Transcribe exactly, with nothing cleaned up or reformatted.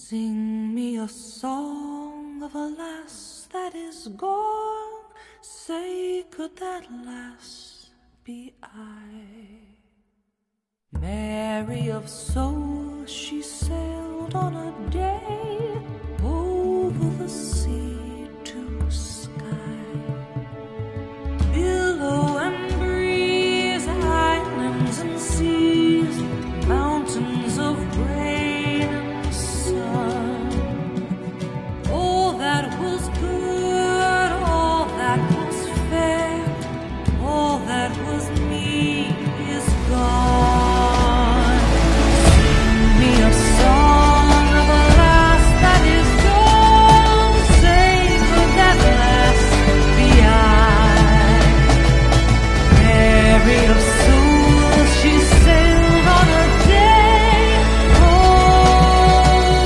Sing me a song of a lass that is gone. Say, could that lass be I? Mary of soul, she sailed on a day